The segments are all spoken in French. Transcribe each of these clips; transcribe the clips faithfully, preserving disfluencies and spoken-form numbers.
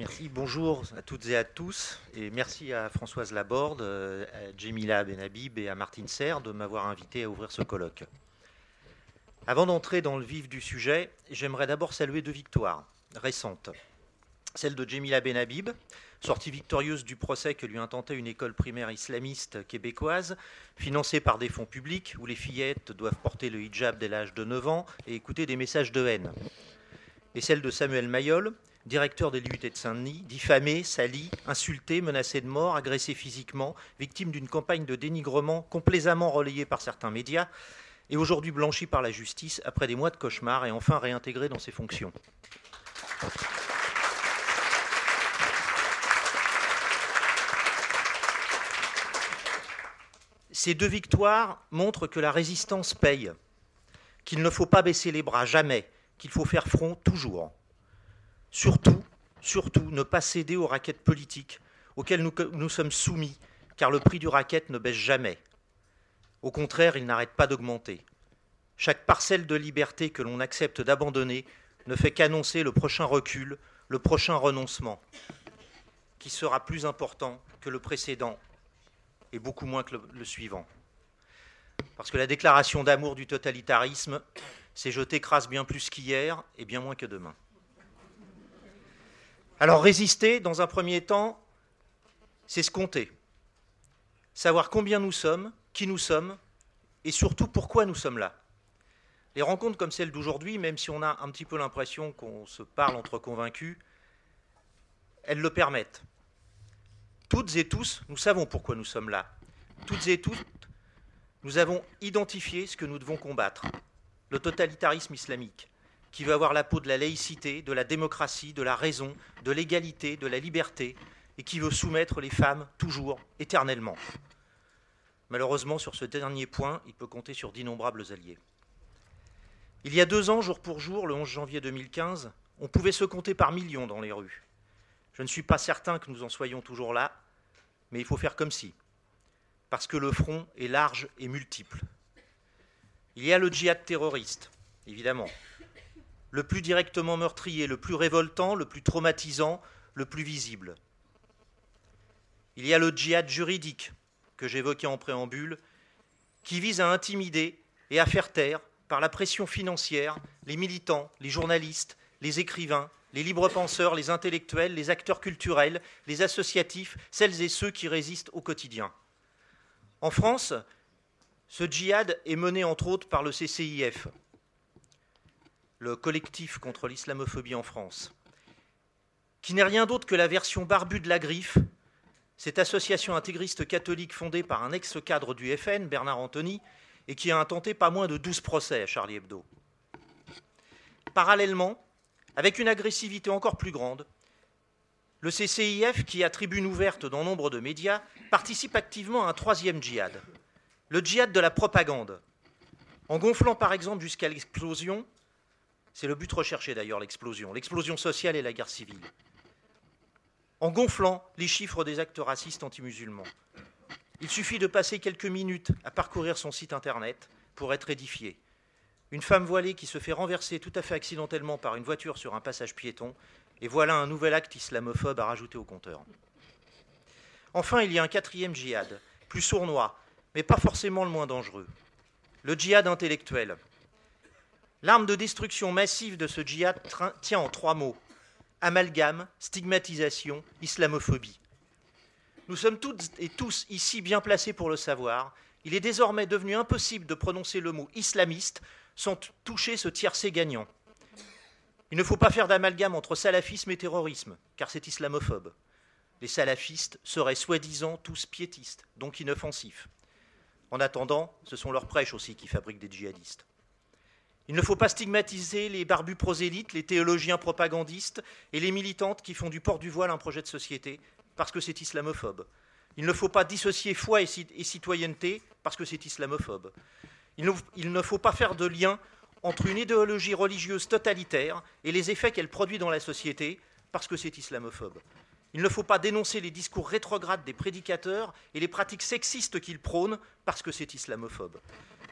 Merci, bonjour à toutes et à tous, et merci à Françoise Laborde, à Djemila Benhabib et à Martine Serre de m'avoir invité à ouvrir ce colloque. Avant d'entrer dans le vif du sujet, j'aimerais d'abord saluer deux victoires récentes. Celle de Djemila Benhabib, sortie victorieuse du procès que lui intentait une école primaire islamiste québécoise, financée par des fonds publics, où les fillettes doivent porter le hijab dès l'âge de neuf ans et écouter des messages de haine. Et celle de Samuel Mayol, directeur des L U T de Saint-Denis, diffamé, sali, insulté, menacé de mort, agressé physiquement, victime d'une campagne de dénigrement complaisamment relayée par certains médias, et aujourd'hui blanchi par la justice après des mois de cauchemar et enfin réintégré dans ses fonctions. Ces deux victoires montrent que la résistance paye, qu'il ne faut pas baisser les bras, jamais, qu'il faut faire front toujours. Surtout, surtout, ne pas céder aux raquettes politiques auxquelles nous, nous sommes soumis, car le prix du racket ne baisse jamais. Au contraire, il n'arrête pas d'augmenter. Chaque parcelle de liberté que l'on accepte d'abandonner ne fait qu'annoncer le prochain recul, le prochain renoncement, qui sera plus important que le précédent et beaucoup moins que le, le suivant. Parce que la déclaration d'amour du totalitarisme, c'est je t'écrase bien plus qu'hier et bien moins que demain. Alors résister, dans un premier temps, c'est se compter. Savoir combien nous sommes, qui nous sommes, et surtout pourquoi nous sommes là. Les rencontres comme celle d'aujourd'hui, même si on a un petit peu l'impression qu'on se parle entre convaincus, elles le permettent. Toutes et tous, nous savons pourquoi nous sommes là. Toutes et tous, nous avons identifié ce que nous devons combattre. Le totalitarisme islamique, qui veut avoir la peau de la laïcité, de la démocratie, de la raison, de l'égalité, de la liberté, et qui veut soumettre les femmes toujours, éternellement. Malheureusement, sur ce dernier point, il peut compter sur d'innombrables alliés. Il y a deux ans, jour pour jour, le onze janvier deux mille quinze, on pouvait se compter par millions dans les rues. Je ne suis pas certain que nous en soyons toujours là, mais il faut faire comme si, parce que le front est large et multiple. Il y a le djihad terroriste, évidemment, le plus directement meurtrier, le plus révoltant, le plus traumatisant, le plus visible. Il y a le djihad juridique, que j'évoquais en préambule, qui vise à intimider et à faire taire, par la pression financière, les militants, les journalistes, les écrivains, les libres penseurs, les intellectuels, les acteurs culturels, les associatifs, celles et ceux qui résistent au quotidien. En France, ce djihad est mené entre autres par le C C I F, le collectif contre l'islamophobie en France, qui n'est rien d'autre que la version barbue de la Griffe, cette association intégriste catholique fondée par un ex-cadre du F N, Bernard Anthony, et qui a intenté pas moins de douze procès à Charlie Hebdo. Parallèlement, avec une agressivité encore plus grande, le C C I F, qui a tribune ouverte dans nombre de médias, participe activement à un troisième djihad, le djihad de la propagande, en gonflant par exemple jusqu'à l'explosion. C'est le but recherché d'ailleurs, l'explosion, l'explosion sociale et la guerre civile. En gonflant les chiffres des actes racistes anti-musulmans. Il suffit de passer quelques minutes à parcourir son site internet pour être édifié. Une femme voilée qui se fait renverser tout à fait accidentellement par une voiture sur un passage piéton, et voilà un nouvel acte islamophobe à rajouter au compteur. Enfin, il y a un quatrième djihad, plus sournois, mais pas forcément le moins dangereux. Le djihad intellectuel. L'arme de destruction massive de ce djihad tient en trois mots. Amalgame, stigmatisation, islamophobie. Nous sommes toutes et tous ici bien placés pour le savoir. Il est désormais devenu impossible de prononcer le mot islamiste sans toucher ce tiercé gagnant. Il ne faut pas faire d'amalgame entre salafisme et terrorisme, car c'est islamophobe. Les salafistes seraient soi-disant tous piétistes, donc inoffensifs. En attendant, ce sont leurs prêches aussi qui fabriquent des djihadistes. Il ne faut pas stigmatiser les barbus prosélytes, les théologiens propagandistes et les militantes qui font du port du voile un projet de société, parce que c'est islamophobe. Il ne faut pas dissocier foi et citoyenneté, parce que c'est islamophobe. Il ne faut pas faire de lien entre une idéologie religieuse totalitaire et les effets qu'elle produit dans la société, parce que c'est islamophobe. Il ne faut pas dénoncer les discours rétrogrades des prédicateurs et les pratiques sexistes qu'ils prônent, parce que c'est islamophobe.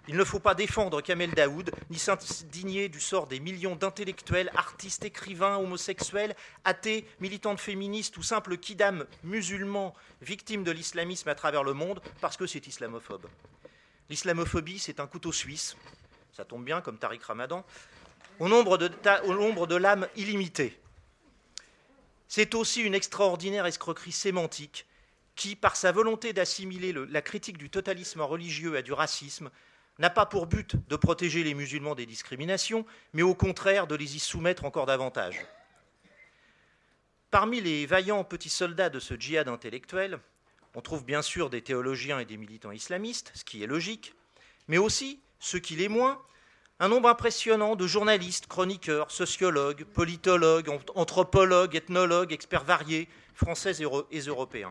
Il ne faut pas défendre Kamel Daoud, ni s'indigner du sort des millions d'intellectuels, artistes, écrivains, homosexuels, athées, militantes féministes ou simples kidams musulmans victimes de l'islamisme à travers le monde, parce que c'est islamophobe. L'islamophobie, c'est un couteau suisse, ça tombe bien comme Tariq Ramadan, au nombre de, au nombre de lames illimitées. C'est aussi une extraordinaire escroquerie sémantique qui, par sa volonté d'assimiler le, la critique du totalisme religieux à du racisme, n'a pas pour but de protéger les musulmans des discriminations, mais au contraire de les y soumettre encore davantage. Parmi les vaillants petits soldats de ce djihad intellectuel, on trouve bien sûr des théologiens et des militants islamistes, ce qui est logique, mais aussi, ceux qui l'est moins, un nombre impressionnant de journalistes, chroniqueurs, sociologues, politologues, anthropologues, ethnologues, experts variés, français et européens.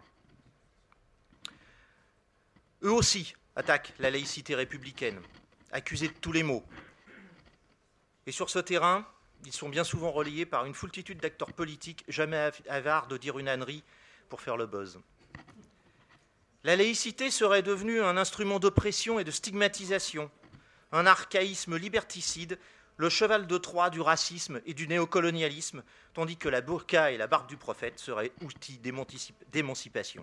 Eux aussi attaquent la laïcité républicaine, accusés de tous les maux. Et sur ce terrain, ils sont bien souvent relayés par une foultitude d'acteurs politiques jamais avares de dire une ânerie pour faire le buzz. La laïcité serait devenue un instrument d'oppression et de stigmatisation, un archaïsme liberticide, le cheval de Troie du racisme et du néocolonialisme, tandis que la burqa et la barbe du prophète seraient outils d'émancipation.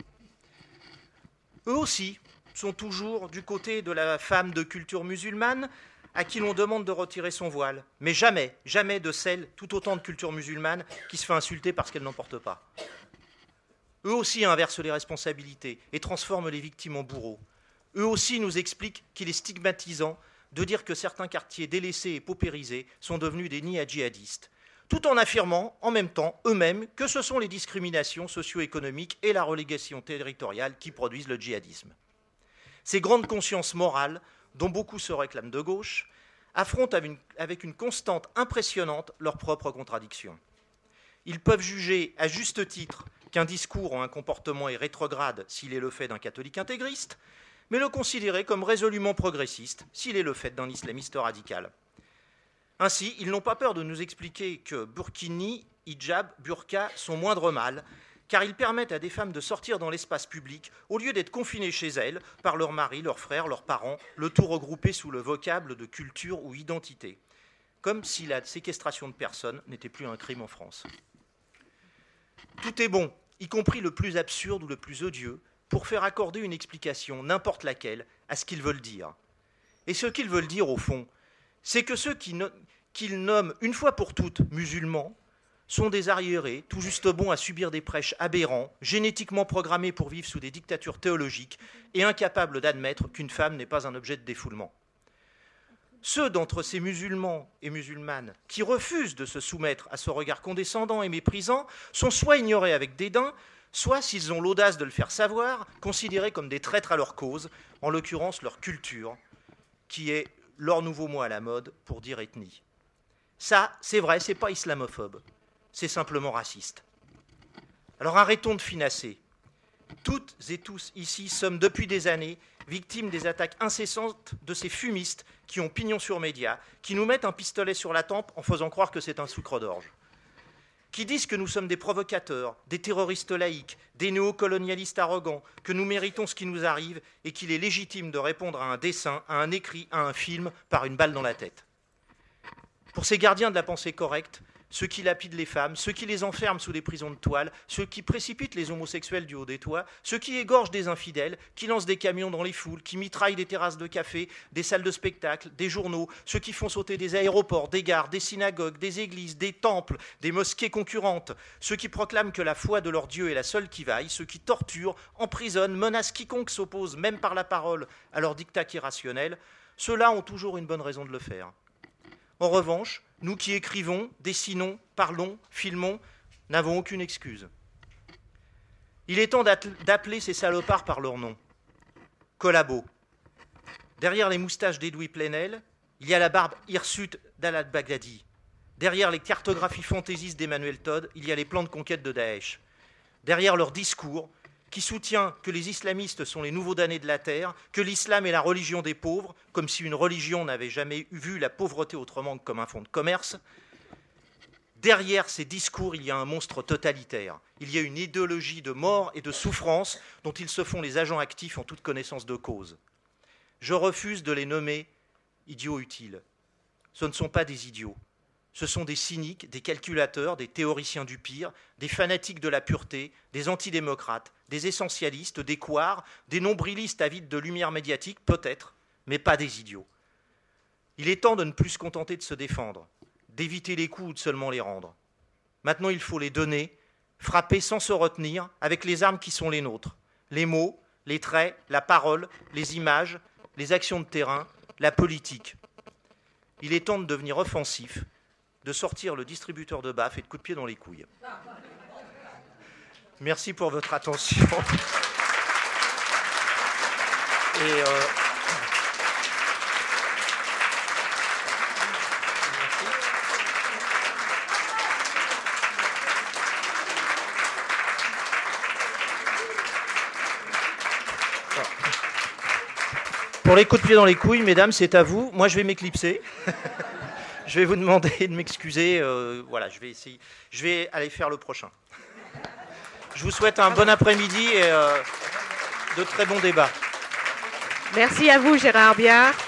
Eux aussi sont toujours du côté de la femme de culture musulmane à qui l'on demande de retirer son voile, mais jamais, jamais de celle, tout autant de culture musulmane, qui se fait insulter parce qu'elle n'en porte pas. Eux aussi inversent les responsabilités et transforment les victimes en bourreaux. Eux aussi nous expliquent qu'il est stigmatisant de dire que certains quartiers délaissés et paupérisés sont devenus des nids à djihadistes, tout en affirmant en même temps eux-mêmes que ce sont les discriminations socio-économiques et la relégation territoriale qui produisent le djihadisme. Ces grandes consciences morales, dont beaucoup se réclament de gauche, affrontent avec une constante impressionnante leurs propres contradictions. Ils peuvent juger à juste titre qu'un discours ou un comportement est rétrograde s'il est le fait d'un catholique intégriste, mais le considérer comme résolument progressiste s'il est le fait d'un islamiste radical. Ainsi, ils n'ont pas peur de nous expliquer que burkini, hijab, burqa sont moindre mal, car ils permettent à des femmes de sortir dans l'espace public au lieu d'être confinées chez elles par leurs maris, leurs frères, leurs parents, le tout regroupé sous le vocable de culture ou identité, comme si la séquestration de personnes n'était plus un crime en France. Tout est bon, y compris le plus absurde ou le plus odieux, pour faire accorder une explication, n'importe laquelle, à ce qu'ils veulent dire. Et ce qu'ils veulent dire, au fond, c'est que ceux qui no- qu'ils nomment une fois pour toutes musulmans sont des arriérés, tout juste bons à subir des prêches aberrants, génétiquement programmés pour vivre sous des dictatures théologiques et incapables d'admettre qu'une femme n'est pas un objet de défoulement. Ceux d'entre ces musulmans et musulmanes qui refusent de se soumettre à ce regard condescendant et méprisant sont soit ignorés avec dédain, soit, s'ils ont l'audace de le faire savoir, considérés comme des traîtres à leur cause, en l'occurrence leur culture, qui est leur nouveau mot à la mode pour dire ethnie. Ça, c'est vrai, c'est pas islamophobe, c'est simplement raciste. Alors arrêtons de finasser. Toutes et tous ici sommes depuis des années victimes des attaques incessantes de ces fumistes qui ont pignon sur médias, qui nous mettent un pistolet sur la tempe en faisant croire que c'est un sucre d'orge, qui disent que nous sommes des provocateurs, des terroristes laïques, des néocolonialistes arrogants, que nous méritons ce qui nous arrive et qu'il est légitime de répondre à un dessin, à un écrit, à un film par une balle dans la tête. Pour ces gardiens de la pensée correcte, ceux qui lapident les femmes, ceux qui les enferment sous des prisons de toile, ceux qui précipitent les homosexuels du haut des toits, ceux qui égorgent des infidèles, qui lancent des camions dans les foules, qui mitraillent des terrasses de café, des salles de spectacle, des journaux, ceux qui font sauter des aéroports, des gares, des synagogues, des églises, des temples, des mosquées concurrentes, ceux qui proclament que la foi de leur Dieu est la seule qui vaille, ceux qui torturent, emprisonnent, menacent quiconque s'oppose, même par la parole, à leur diktat irrationnel, ceux-là ont toujours une bonne raison de le faire. En revanche, nous qui écrivons, dessinons, parlons, filmons, n'avons aucune excuse. Il est temps d'appeler ces salopards par leur nom. Collabos. Derrière les moustaches d'Edoui Plenel, il y a la barbe hirsute d'Al-Baghdadi. Derrière les cartographies fantaisistes d'Emmanuel Todd, il y a les plans de conquête de Daesh. Derrière leur discours, qui soutient que les islamistes sont les nouveaux damnés de la terre, que l'islam est la religion des pauvres, comme si une religion n'avait jamais vu la pauvreté autrement que comme un fonds de commerce. Derrière ces discours, il y a un monstre totalitaire. Il y a une idéologie de mort et de souffrance dont ils se font les agents actifs en toute connaissance de cause. Je refuse de les nommer idiots utiles. Ce ne sont pas des idiots. Ce sont des cyniques, des calculateurs, des théoriciens du pire, des fanatiques de la pureté, des antidémocrates, des essentialistes, des couards, des nombrilistes avides de lumière médiatique, peut-être, mais pas des idiots. Il est temps de ne plus se contenter de se défendre, d'éviter les coups ou de seulement les rendre. Maintenant, il faut les donner, frapper sans se retenir, avec les armes qui sont les nôtres. Les mots, les traits, la parole, les images, les actions de terrain, la politique. Il est temps de devenir offensif, de sortir le distributeur de baffes et de coups de pied dans les couilles. Merci pour votre attention. Et euh... Pour les coups de pied dans les couilles, mesdames, c'est à vous. Moi, je vais m'éclipser. Je vais vous demander de m'excuser. Euh, voilà, je vais essayer. Je vais aller faire le prochain. Je vous souhaite un bon après-midi et euh, de très bons débats. Merci à vous, Gérard Biard.